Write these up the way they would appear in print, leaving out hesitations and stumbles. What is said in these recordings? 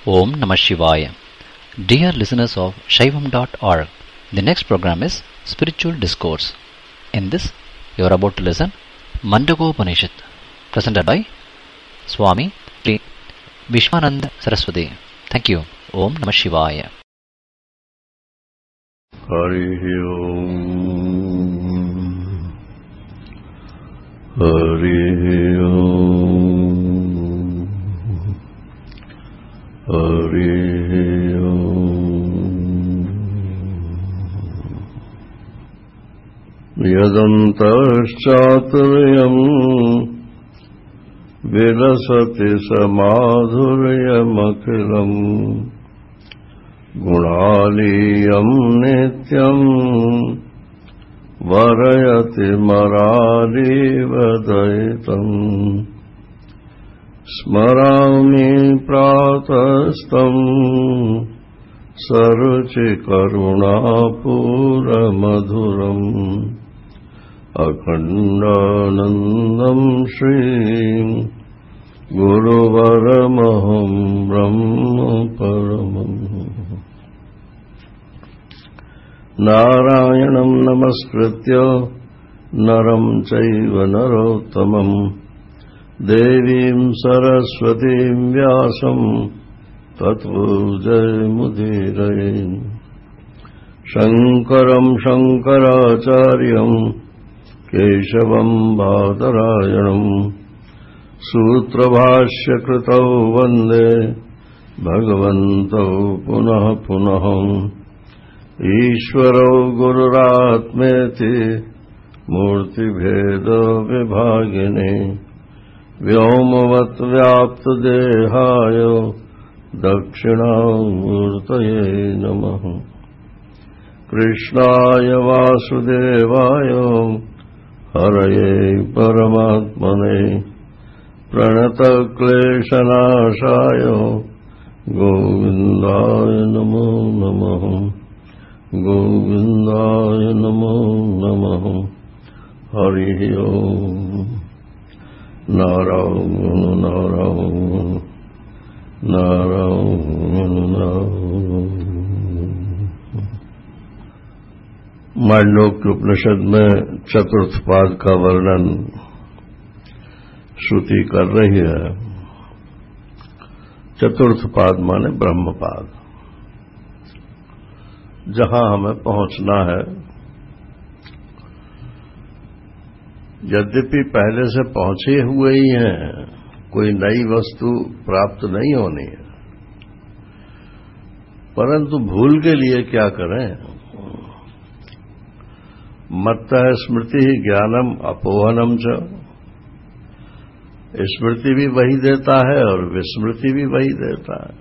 Om Namah Shivaya. Dear listeners of Shaivam.org, the next program is Spiritual Discourse. In this, you are about to listen Mandagopanishad, presented by Swami Vishwananda Saraswati. Thank you. Om Namah Shivaya. Hari Om. Hari Om. Hari Om. Yadantaschaturayam vilasati samadhuryamakhilam Gunaliyam nityam varayati marali vadaitam Smarami pratastam saruchi karunapura madhuram Akhandanandam Shri Guruvaramaham Brahma Paramam Narayanam Namaskritya Naram Chaiva Narottamam Devim Saraswatim Vyasam Tato Jayamudirayin Shankaram Shankaracharyam Keshavam Bhadarayanam Sutra Bhashya Kritau Vande Bhagavantau Punah Punaham Ishvaro Gururatmeti Murti Bheda Vibhagini Vyomavat Vyapta Dehayo Dakshinamurtaye Namaha Krishnaya Vasudevaya Haraye Paramatmane Pranata Kleshanashaya Govindaya Namo Namaha Govindaya Namo Namaha Hari Om Narayana Narayana Narayana Mandavya उपनिषद में चतुर्थ पाद का वर्णन श्रुति कर रही है। चतुर्थ पाद माने ब्रह्मपाद, जहां हमें पहुंचना है। यद्यपि पहले से पहुंचे हुए ही हैं, कोई नई वस्तु प्राप्त नहीं होनी है, परंतु भूल के लिए क्या करें। मत्तः स्मृति ज्ञानम अपोहनम च, स्मृति भी वही देता है और विस्मृति भी वही देता है।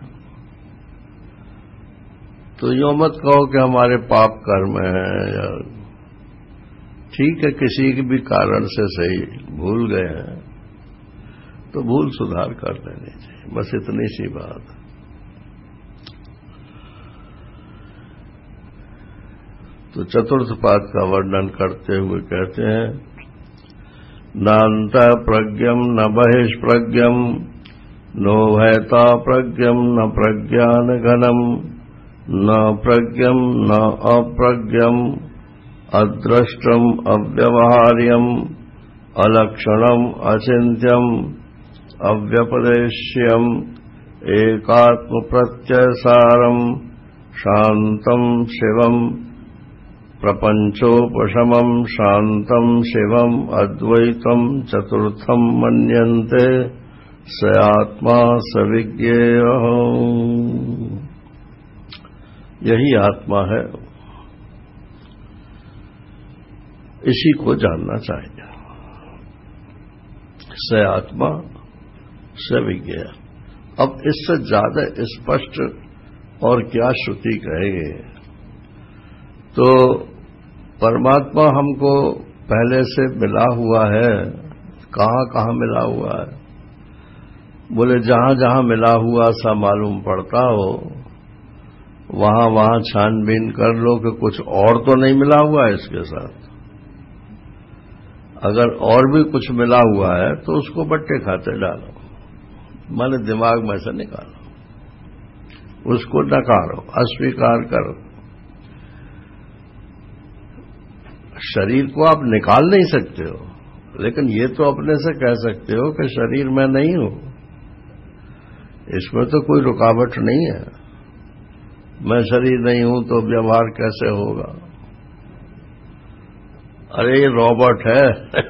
तो यो मत कहो कि हमारे पाप कर्म है, या ठीक है किसी के भी कारण से सही भूल गए हैं तो भूल सुधार कर देनी चाहिए, बस इतनी सी बात। तो चतुर्थ पाद का वर्णन करते हुए कहते हैं, नान्त प्रज्ञम न बहिष्प्रज्ञम नो भयता प्रज्ञम न प्रज्ञान घनम न प्रज्ञम न अप्रज्ञम अद्रष्टम अव्यवहार्यम अलक्षणम अचिन्त्यम अव्यपदेश्यम एकात्म प्रत्ययसारम शांतम शिवम प्रपंचोपशमं शांतं शिवं अद्वैतं चतुर्थं मन्यन्ते स आत्मा स विज्ञेयः। यही आत्मा है, इसी को जानना चाहिए। स आत्मा स विज्ञेय। अब इससे ज्यादा स्पष्ट और क्या श्रुति कहेंगे। तो परमात्मा हमको पहले से मिला हुआ है, कहां कहां मिला हुआ है। बोले जहां जहां मिला हुआ सा मालूम पड़ता हो वहां वहां छानबीन कर लो कि कुछ और तो नहीं मिला हुआ है इसके साथ। अगर और भी कुछ मिला हुआ है तो उसको बट्टे खाते डालो, माने दिमाग में से निकालो। उसको नकारो, अस्वीकार करो। शरीर को आप निकाल नहीं सकते हो, लेकिन ये तो अपने से कह सकते हो कि शरीर मैं नहीं हूं, इसमें तो कोई रुकावट नहीं है। मैं शरीर नहीं हूं तो व्यवहार कैसे होगा? अरे ये रॉबोट है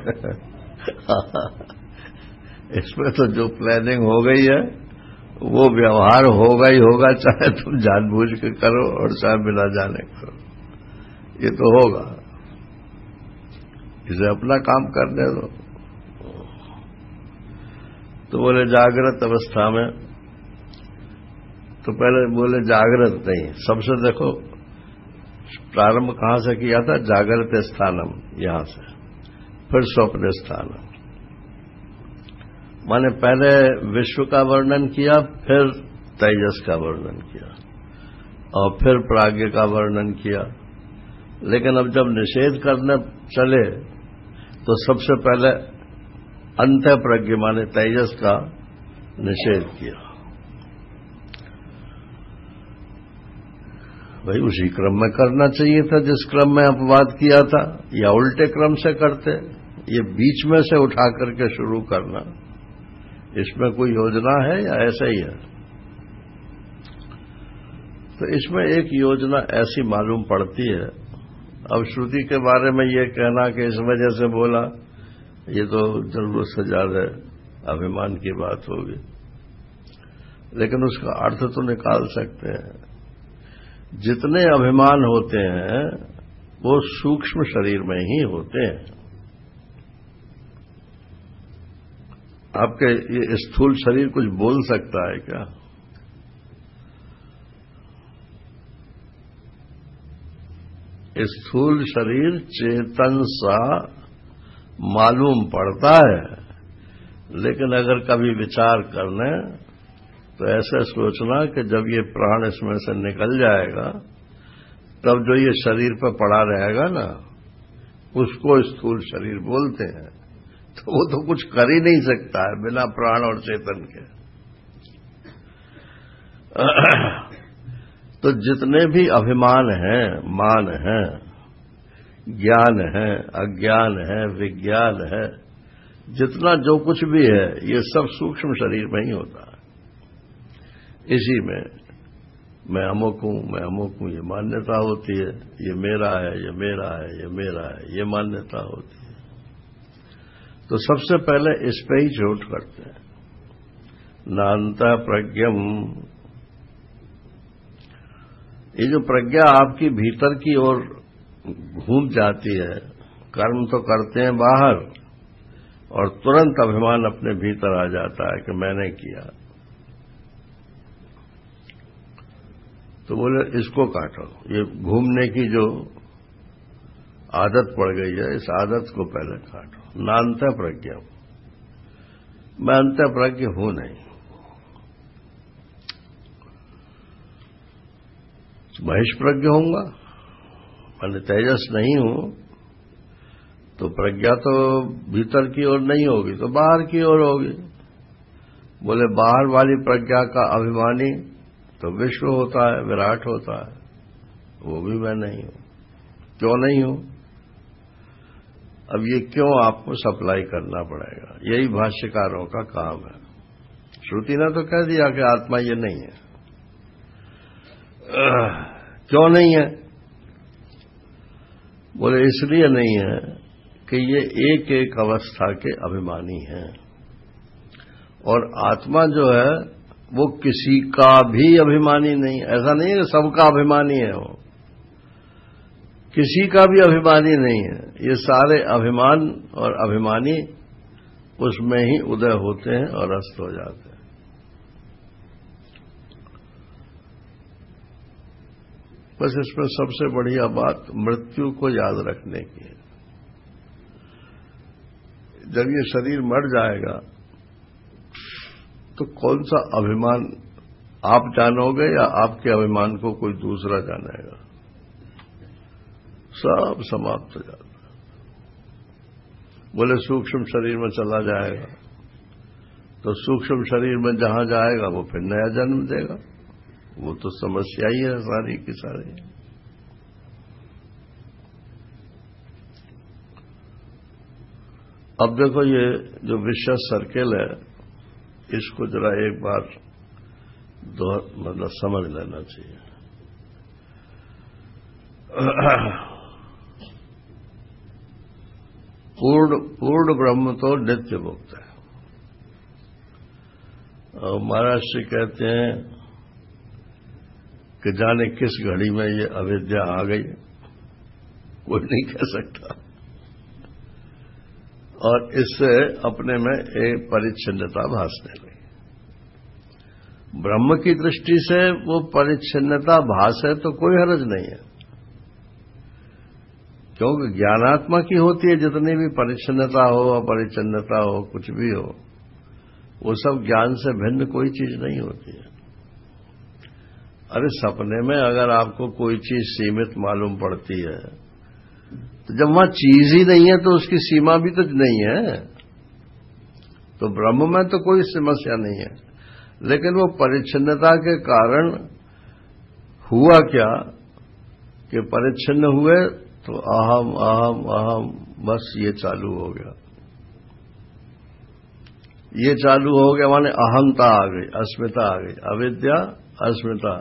इसमें तो जो प्लानिंग हो गई है वो व्यवहार होगा ही होगा, चाहे तुम जानबूझ के करो और चाहे बिना जाने करो, ये तो होगा। इसे अपना काम करने दो। तो बोले जागृत अवस्था में, तो पहले बोले जागृत नहीं, सबसे देखो प्रारंभ कहां से किया था? जागृत स्थानम, यहां से, फिर स्वप्न स्थानम। माने पहले विश्व का वर्णन किया, फिर तेजस का वर्णन किया, और फिर प्राज्ञ का वर्णन किया। लेकिन अब जब निषेध करने चले तो सबसे पहले अंत प्रज्ञ माने तेजस का निषेध किया। भाई उसी क्रम में करना चाहिए था जिस क्रम में अपवाद किया था, या उल्टे क्रम से करते। ये बीच में से उठा करके शुरू करना, इसमें कोई योजना है या ऐसा ही है? तो इसमें एक योजना ऐसी मालूम पड़ती है। अब श्रुति के बारे में ये कहना कि इस वजह से बोला, ये तो जरूरत से ज्यादा अभिमान की बात होगी। लेकिन उसका अर्थ तो निकाल सकते हैं। जितने अभिमान होते हैं वो सूक्ष्म शरीर में ही होते हैं। आपके ये स्थूल शरीर कुछ बोल सकता है क्या? स्थूल शरीर चेतन सा मालूम पड़ता है, लेकिन अगर कभी विचार करने तो ऐसा सोचना कि जब ये प्राण इसमें से निकल जाएगा तब जो ये शरीर पर पड़ा रहेगा ना, उसको स्थूल शरीर बोलते हैं। तो वो तो कुछ कर ही नहीं सकता है बिना प्राण और चेतन के। तो जितने भी अभिमान हैं, मान है, ज्ञान है, अज्ञान है, विज्ञान है, जितना जो कुछ भी है, ये सब सूक्ष्म शरीर में ही होता है। इसी में मैं अमुक हूं, मैं अमुक हूं, ये मान्यता होती है। ये मेरा है, ये मेरा है, ये मेरा है, ये मान्यता होती है। तो सबसे पहले इस पे ही चोट करते हैं। नान्ता प्रज्ञम, ये जो प्रज्ञा आपकी भीतर की ओर घूम जाती है, कर्म तो करते हैं बाहर और तुरंत अभिमान अपने भीतर आ जाता है कि मैंने किया। तो बोले इसको काटो, ये घूमने की जो आदत पड़ गई है, इस आदत को पहले काटो। नान्त प्रज्ञा, मैं अंत प्रज्ञ हूं नहीं, बहिष्प्रज्ञ होऊंगा, मैंने तेजस नहीं हूं, तो प्रज्ञा तो भीतर की ओर नहीं होगी, तो बाहर की ओर होगी। बोले बाहर वाली प्रज्ञा का अभिमानी तो विश्व होता है, विराट होता है, वो भी मैं नहीं हूं। क्यों नहीं हूं? अब ये क्यों आपको सप्लाई करना पड़ेगा? यही भाष्यकारों का काम है। श्रुति ने तो कह दिया कि आत्मा ये नहीं है। क्यों नहीं है? बोले इसलिए नहीं है कि ये एक एक अवस्था के अभिमानी हैं, और आत्मा जो है वो किसी का भी अभिमानी नहीं। ऐसा नहीं है कि सबका अभिमानी है, वो किसी का भी अभिमानी नहीं है। ये सारे अभिमान और अभिमानी उसमें ही उदय होते हैं और अस्त हो जाते हैं। बस इसमें सबसे बढ़िया बात मृत्यु को याद रखने की है। जब ये शरीर मर जाएगा तो कौन सा अभिमान आप जानोगे या आपके अभिमान को कोई दूसरा जानेगा? सब समाप्त हो जाता है। बोले सूक्ष्म शरीर में चला जाएगा, तो सूक्ष्म शरीर में जहां जाएगा वो फिर नया जन्म देगा, वो तो समस्या ही है सारी की सारी। अब देखो ये जो विश्व सर्किल है, इसको जरा एक बार मतलब समझ लेना चाहिए। पूर्ण ब्रह्म तो नित्य मुक्त है। और महाराज श्री कहते हैं कि जाने किस घड़ी में ये अविद्या आ गई, कोई नहीं कह सकता। और इससे अपने में एक परिच्छिन्नता भासने लगी। ब्रह्म की दृष्टि से वो परिच्छिन्नता भास है तो कोई हर्ज नहीं है, क्योंकि ज्ञानात्मा की होती है। जितनी भी परिच्छिन्नता हो, अपरिच्छिन्नता हो, कुछ भी हो, वो सब ज्ञान से भिन्न कोई चीज नहीं होती है। अरे सपने में अगर आपको कोई चीज सीमित मालूम पड़ती है, तो जब वहां चीज ही नहीं है तो उसकी सीमा भी तो नहीं है। तो ब्रह्म में तो कोई समस्या नहीं है, लेकिन वो परिच्छिन्नता के कारण हुआ क्या कि परिच्छिन्न हुए तो अहम अहम अहम, बस ये चालू हो गया। ये चालू हो गया माने अहंता आ गई, अस्मिता आ गई, अविद्या अस्मिता।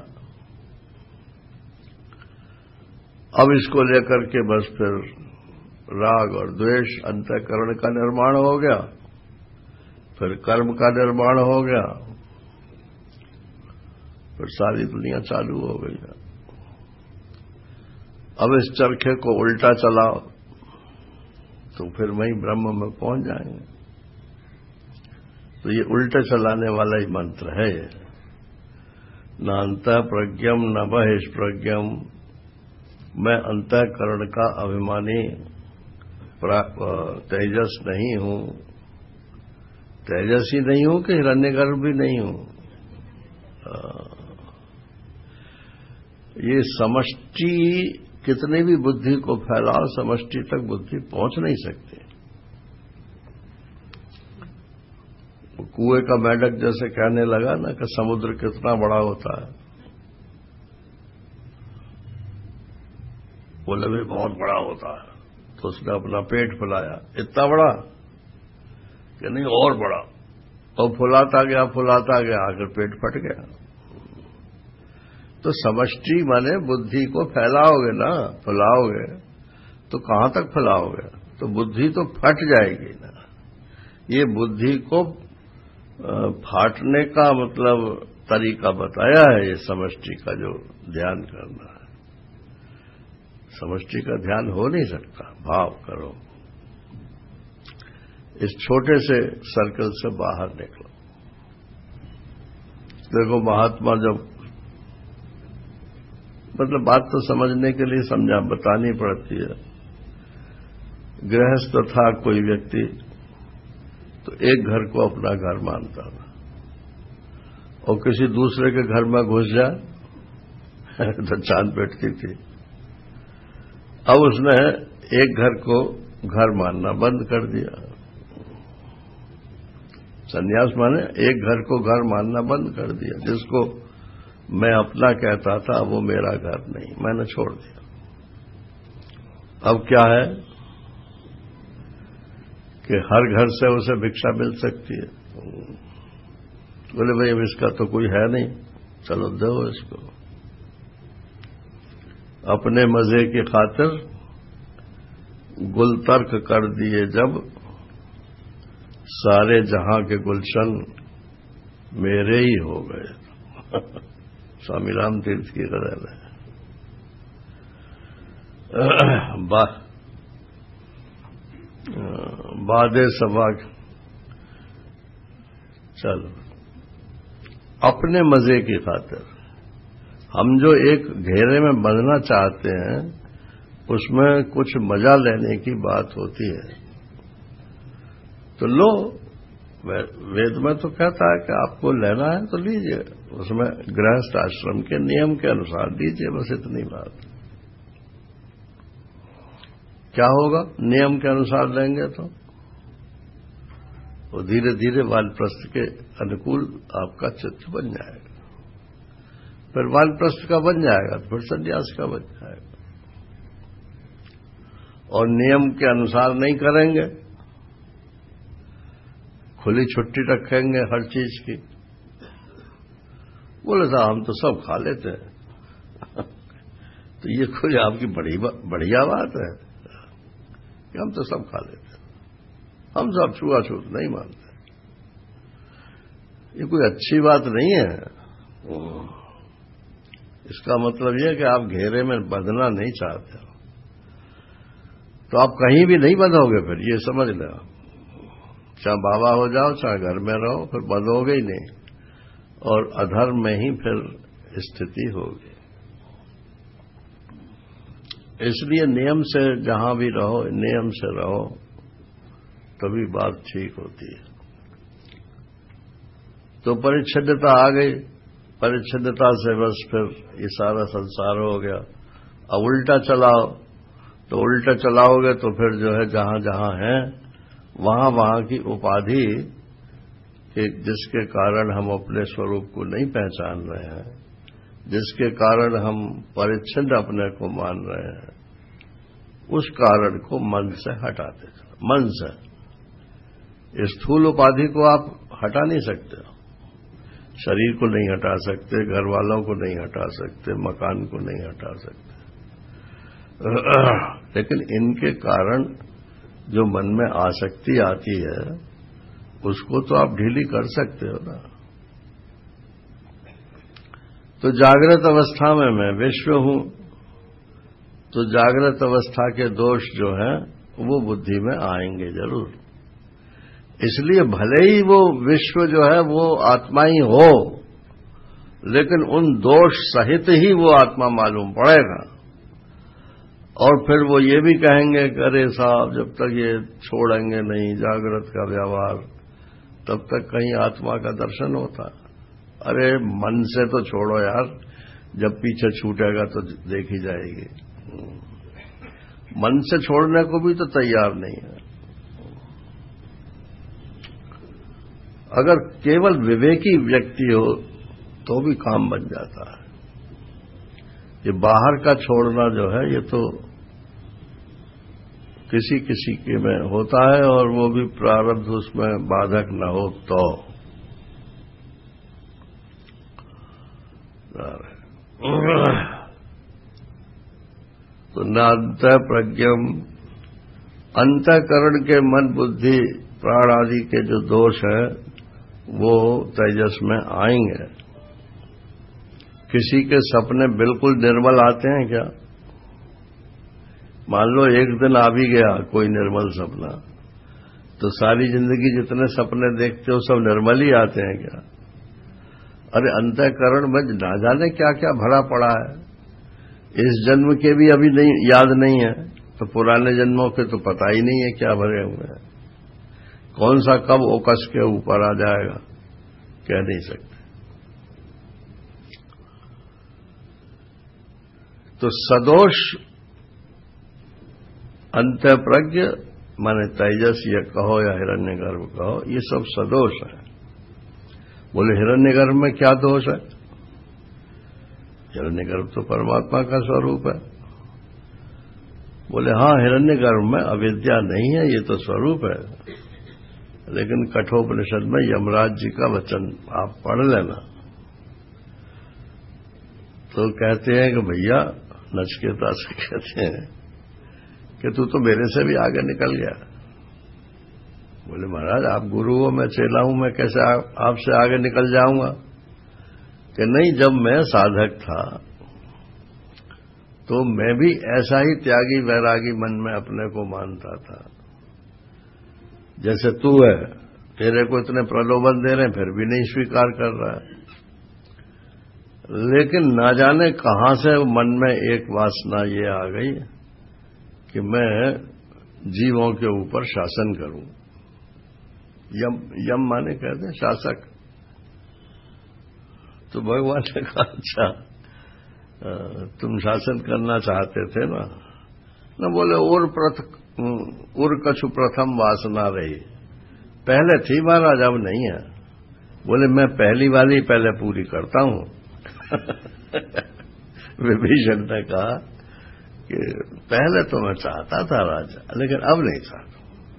अब इसको लेकर के बस फिर राग और द्वेष, अंतःकरण का निर्माण हो गया, फिर कर्म का निर्माण हो गया, फिर सारी दुनिया चालू हो गई है। अब इस चरखे को उल्टा चलाओ तो फिर वहीं ब्रह्म में पहुंच जाएंगे। तो ये उल्टे चलाने वाला ही मंत्र है। न अंतः प्रज्ञम न बहिष्प्रज्ञम, मैं अंतःकरण का अभिमानी तेजस नहीं हूं, तेजस ही नहीं हूं कि हिरण्यगर्भ भी नहीं हूं। ये समष्टि कितने भी बुद्धि को फैलाओ, समष्टि तक बुद्धि पहुंच नहीं सकती। कुएं का मेंढक जैसे कहने लगा ना कि समुद्र कितना बड़ा होता है, बोले भी बहुत बड़ा होता है। तो उसने अपना पेट फुलाया, इतना बड़ा कि नहीं और बड़ा, और फुलाता गया, आकर पेट फट गया। तो समष्टि माने बुद्धि को फैलाओगे ना, फैलाओगे तो कहां तक फैलाओगे, तो बुद्धि तो फट जाएगी ना। ये बुद्धि को फाटने का मतलब तरीका बताया है, ये समष्टि का जो ध्यान करना है। समष्टि का ध्यान हो नहीं सकता, भाव करो, इस छोटे से सर्कल से बाहर निकलो। देखो महात्मा जब, मतलब बात तो समझने के लिए समझा बतानी पड़ती है। गृहस्थ था कोई व्यक्ति, तो एक घर को अपना घर मानता था, और किसी दूसरे के घर में घुस जाए तो चांद बैठती थी। अब उसने एक घर को घर मानना बंद कर दिया। संन्यास माने एक घर को घर मानना बंद कर दिया। जिसको मैं अपना कहता था वो मेरा घर नहीं, मैंने छोड़ दिया। अब क्या है कि हर घर से उसे भिक्षा मिल सकती है। बोले भाई अब इसका तो कोई है नहीं, चलो दो इसको। अपने मजे की खातिर गुल तर्क कर दिए जब, सारे जहां के गुलशन मेरे ही हो गए। स्वामी राम तीर्थ की गजल है। बादे सभा, चलो अपने मजे की खातिर हम जो एक घेरे में बंधना चाहते हैं, उसमें कुछ मजा लेने की बात होती है तो लो। वेद में तो कहता है कि आपको लेना है तो लीजिए, उसमें गृहस्थ आश्रम के नियम के अनुसार लीजिए, बस इतनी बात। क्या होगा नियम के अनुसार लेंगे तो वो धीरे धीरे वानप्रस्थ के अनुकूल आपका चित्त बन जाएगा। फिर वानप्रस्थ का बन जाएगा, तो फिर सन्यास का बन जाएगा। और नियम के अनुसार नहीं करेंगे, खुली छुट्टी रखेंगे हर चीज की। बोले साहब हम तो सब खा लेते हैं तो ये कोई आपकी बढ़िया बात है कि हम तो सब खा लेते हैं, हम सब छुआछूत नहीं मानते। ये कोई अच्छी बात नहीं है। इसका मतलब यह कि आप घेरे में बंधना नहीं चाहते हो, तो आप कहीं भी नहीं बंधोगे। फिर ये समझ लें, चाहे बाबा हो जाओ चाहे घर में रहो, फिर बंधोगे ही नहीं, और अधर्म में ही फिर स्थिति होगी। इसलिए नियम से जहां भी रहो, नियम से रहो, तभी बात ठीक होती है। तो परिच्छिन्नता आ गई, परिच्छिन्नता से बस फिर ये सारा संसार हो गया। अब उल्टा चलाओ, तो उल्टा चलाओगे तो फिर जो है जहां जहां है वहां वहां की उपाधि कि जिसके कारण हम अपने स्वरूप को नहीं पहचान रहे हैं, जिसके कारण हम परिच्छिन्न अपने को मान रहे हैं, उस कारण को मन से हटाते चलो। मन से स्थूल उपाधि को आप हटा नहीं सकते, शरीर को नहीं हटा सकते, घर वालों को नहीं हटा सकते, मकान को नहीं हटा सकते, लेकिन इनके कारण जो मन में आसक्ति आती है उसको तो आप ढीली कर सकते हो ना। तो जागृत अवस्था में मैं विश्व हूं, तो जागृत अवस्था के दोष जो हैं वो बुद्धि में आएंगे जरूर। इसलिए भले ही वो विश्व जो है वो आत्मा ही हो, लेकिन उन दोष सहित ही वो आत्मा मालूम पड़ेगा। और फिर वो ये भी कहेंगे कि अरे साहब जब तक ये छोड़ेंगे नहीं जागृत का व्यवहार, तब तक कहीं आत्मा का दर्शन होता। अरे मन से तो छोड़ो यार, जब पीछे छूटेगा तो देखी जाएगी। मन से छोड़ने को भी तो तैयार नहीं है। अगर केवल विवेकी व्यक्ति हो तो भी काम बन जाता है। ये बाहर का छोड़ना जो है ये तो किसी किसी के में होता है, और वो भी प्रारब्ध उसमें बाधक न हो तो। तो नान्त प्रज्ञम, अंतःकरण के मन बुद्धि प्राण आदि के जो दोष है वो तेजस में आएंगे। किसी के सपने बिल्कुल निर्मल आते हैं क्या? मान लो एक दिन आ भी गया कोई निर्मल सपना, तो सारी जिंदगी जितने सपने देखते हो सब निर्मल ही आते हैं क्या? अरे अंतःकरण में ना जाने क्या क्या भरा पड़ा है। इस जन्म के भी अभी नहीं याद नहीं है, तो पुराने जन्मों के तो पता ही नहीं है क्या भरे हुए हैं। कौन सा कब ओकस के ऊपर आ जाएगा कह नहीं सकते। तो सदोष अंतःप्रज्ञ माने तेजस या कहो या हिरण्यगर्भ कहो, ये सब सदोष है। बोले हिरण्यगर्भ में क्या दोष है? हिरण्यगर्भ तो परमात्मा का स्वरूप है। बोले हाँ, हिरण्यगर्भ में अविद्या नहीं है, ये तो स्वरूप है। लेकिन कठोपनिषद में यमराज जी का वचन आप पढ़ लेना, तो कहते हैं कि भैया नचिकेता से कहते हैं कि तू तो मेरे से भी आगे निकल गया। बोले महाराज आप गुरु हो, मैं चेला हूं, मैं कैसे आपसे आगे निकल जाऊंगा? कि नहीं, जब मैं साधक था तो मैं भी ऐसा ही त्यागी वैरागी मन में अपने को मानता था जैसे तू है। तेरे को इतने प्रलोभन दे रहे हैं फिर भी नहीं स्वीकार कर रहा है। लेकिन ना जाने कहां से मन में एक वासना ये आ गई कि मैं जीवों के ऊपर शासन करूं। यम माने कहते हैं शासक। तो भगवान ने कहा अच्छा तुम शासन करना चाहते थे ना? बोले उर कछु प्रथम वासना रही, पहले थी महाराज अब नहीं है। बोले मैं पहली वाली पहले पूरी करता हूं विभीषण ने कहा कि पहले तो मैं चाहता था राजा, लेकिन अब नहीं चाहता।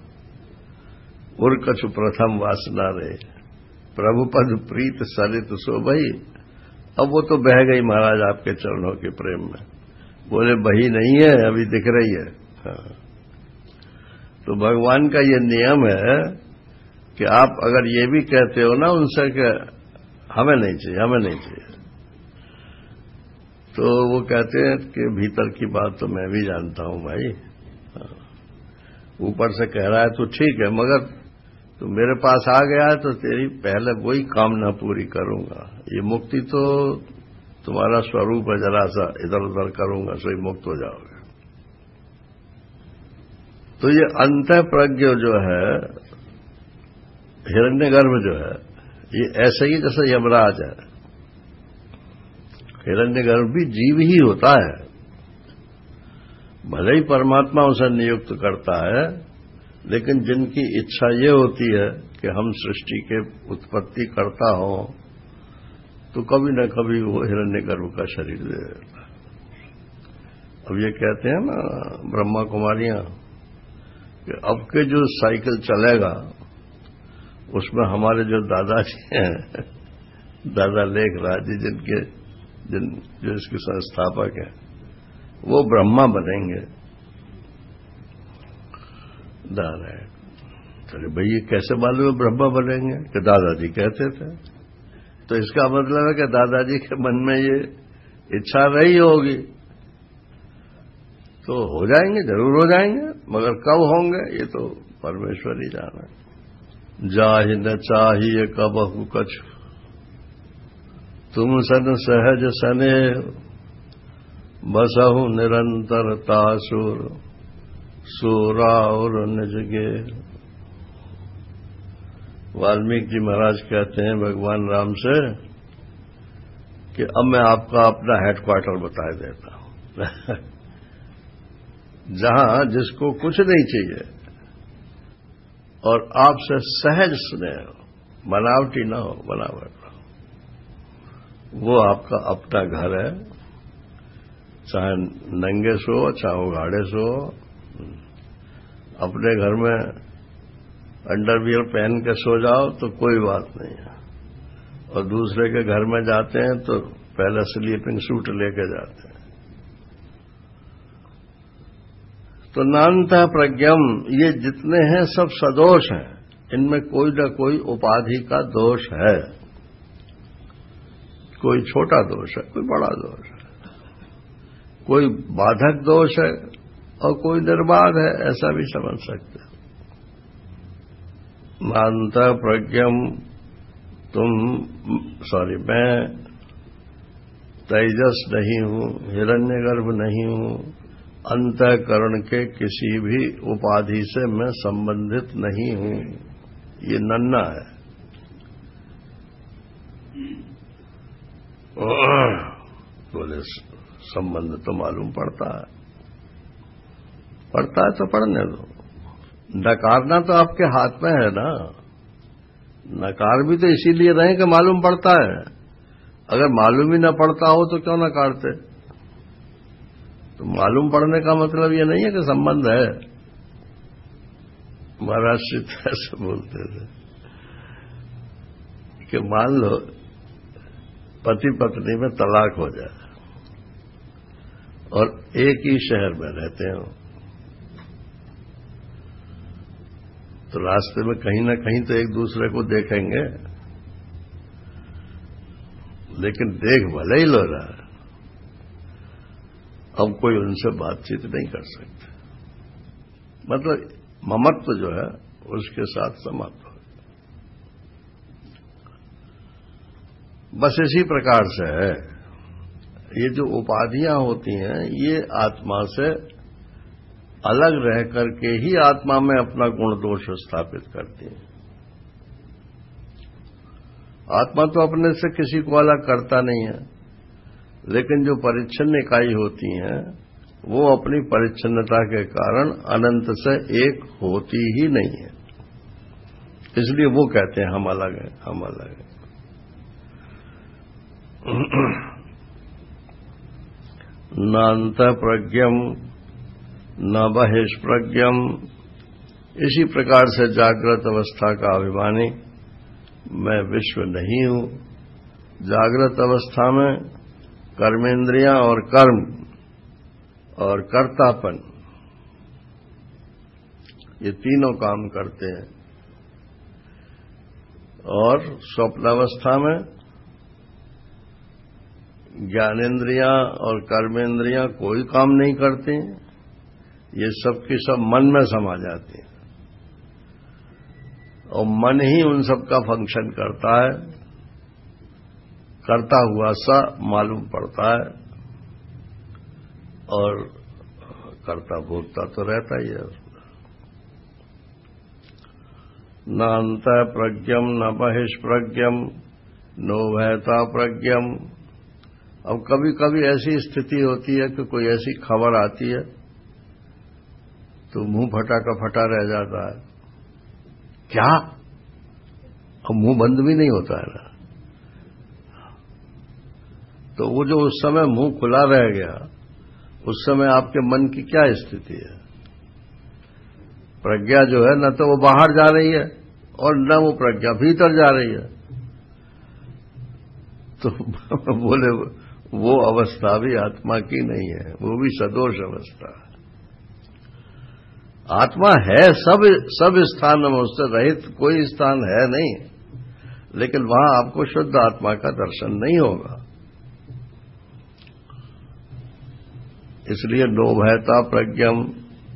उर्कछु प्रथम वासना रे, प्रभु पद प्रीत सरित सो बही। अब वो तो बह गई महाराज आपके चरणों के प्रेम में। बोले बही नहीं है, अभी दिख रही है। हाँ। तो भगवान का ये नियम है कि आप अगर ये भी कहते हो ना उनसे कि हमें नहीं चाहिए, हमें नहीं चाहिए, तो वो कहते हैं कि भीतर की बात तो मैं भी जानता हूं भाई। ऊपर से कह रहा है तो ठीक है, मगर तू मेरे पास आ गया है तो तेरी पहले वही कामना पूरी करूंगा। ये मुक्ति तो तुम्हारा स्वरूप है, जरा सा इधर उधर करूंगा सो ही मुक्त हो जाओगे। तो ये अंतःप्रज्ञ जो है, हिरण्यगर्भ जो है, ये ऐसे ही जैसे यमराज है। हिरण्यगर्भ भी जीव ही होता है, भले ही परमात्मा उसे नियुक्त करता है, लेकिन जिनकी इच्छा ये होती है कि हम सृष्टि के उत्पत्ति करता हो, तो कभी न कभी वो हिरण्यगर्भ का शरीर दे देता है। अब ये कहते हैं ना ब्रह्मा कुमारियां कि अब के जो साइकिल चलेगा उसमें हमारे जो दादाजी हैं, दादा लेखराज जी, जो इसके संस्थापक हैं, वो ब्रह्मा बनेंगे। नारायण, चले भाई ये कैसे मालूम है ब्रह्मा बनेंगे? कि दादाजी कहते थे। तो इसका मतलब है कि दादाजी के मन में ये इच्छा रही होगी, तो हो जाएंगे, जरूर हो जाएंगे, मगर कब होंगे ये तो परमेश्वर ही जाना। जाहि न चाहिए कबहु कछु, तुम सन सहज सने, बसहु निरंतर तासुर, सूरा और निज गे। वाल्मीकि जी महाराज कहते हैं भगवान राम से कि अब मैं आपका अपना हेडक्वार्टर बता देता हूं जहां जिसको कुछ नहीं चाहिए और आपसे सहज स्नेह हो, बनावटी ना हो, बनावट ना हो, वो आपका अपना घर है। चाहे नंगे सो, चाहे उघाड़े सो, अपने घर में अंडरवियर पहन के सो जाओ तो कोई बात नहीं है, और दूसरे के घर में जाते हैं तो पहले स्लीपिंग सूट लेके जाते हैं। तो नान्ता प्रज्ञम, ये जितने हैं सब सदोष हैं, इनमें कोई न कोई उपाधि का दोष है। कोई छोटा दोष है, कोई बड़ा दोष है, कोई बाधक दोष है और कोई निर्बाध है, ऐसा भी समझ सकते हैं। नान्ता प्रज्ञम, मैं तेजस नहीं हूं, हिरण्यगर्भ नहीं हूं, अंतःकरण के किसी भी उपाधि से मैं संबंधित नहीं हूं। ये नन्ना है। बोले संबंध तो मालूम पड़ता है, पड़ता है तो पढ़ने दो। नकारना तो आपके हाथ में है ना। नकार भी तो इसीलिए रहे कि मालूम पड़ता है। अगर मालूम ही न पड़ता हो तो क्यों नकारते? तो मालूम पड़ने का मतलब ये नहीं है कि संबंध है। महाराज श्री ऐसे बोलते थे कि मान लो पति पत्नी में तलाक हो जाए और एक ही शहर में रहते हो, तो रास्ते में कहीं ना कहीं तो एक दूसरे को देखेंगे, लेकिन देख भले ही लो रहा है, अब कोई उनसे बातचीत नहीं कर सकते। मतलब ममत्व जो है उसके साथ समत्व। बस इसी प्रकार से है। ये जो उपाधियां होती हैं ये आत्मा से अलग रह करके ही आत्मा में अपना गुण दोष स्थापित करती हैं। आत्मा तो अपने से किसी को अलग करता नहीं है, लेकिन जो परिच्छिन्न इकाई होती हैं वो अपनी परिच्छिन्नता के कारण अनंत से एक होती ही नहीं है। इसलिए वो कहते हैं हम अलग हैं, हम अलग हैं। न अंतःप्रज्ञम न बहिष्प्रज्ञम। इसी प्रकार से जागृत अवस्था का अभिमानी मैं विश्व नहीं हूं। जागृत अवस्था में कर्मेंद्रियां और कर्म और कर्तापन ये तीनों काम करते हैं, और स्वप्नावस्था में ज्ञानेंद्रियां और कर्मेंद्रियां कोई काम नहीं करते हैं, ये सब की सब मन में समा जाती हैं और मन ही उन सब का फंक्शन करता है, करता हुआ सा मालूम पड़ता है, और कर्ता भोगता तो रहता ही है। न अंतः प्रज्ञम न बहिष्प्रज्ञम नोभयता प्रज्ञम। अब कभी कभी ऐसी स्थिति होती है कि कोई ऐसी खबर आती है तो मुंह फटा का फटा रह जाता है। क्या? अब मुंह बंद भी नहीं होता है ना, तो वो जो उस समय मुंह खुला रह गया, उस समय आपके मन की क्या स्थिति है? प्रज्ञा जो है न तो वो बाहर जा रही है और न वो प्रज्ञा भीतर जा रही है, तो बोले वो अवस्था भी आत्मा की नहीं है, वो भी सदोष अवस्था है। आत्मा है सब स्थान में, उससे रहित कोई स्थान है नहीं, लेकिन वहां आपको शुद्ध आत्मा का दर्शन नहीं होगा। इसलिए नोभयता प्रज्ञम,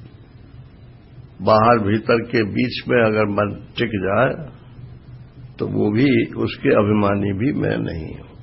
बाहर भीतर के बीच में अगर मन टिक जाए तो वो भी, उसके अभिमानी भी मैं नहीं हूं।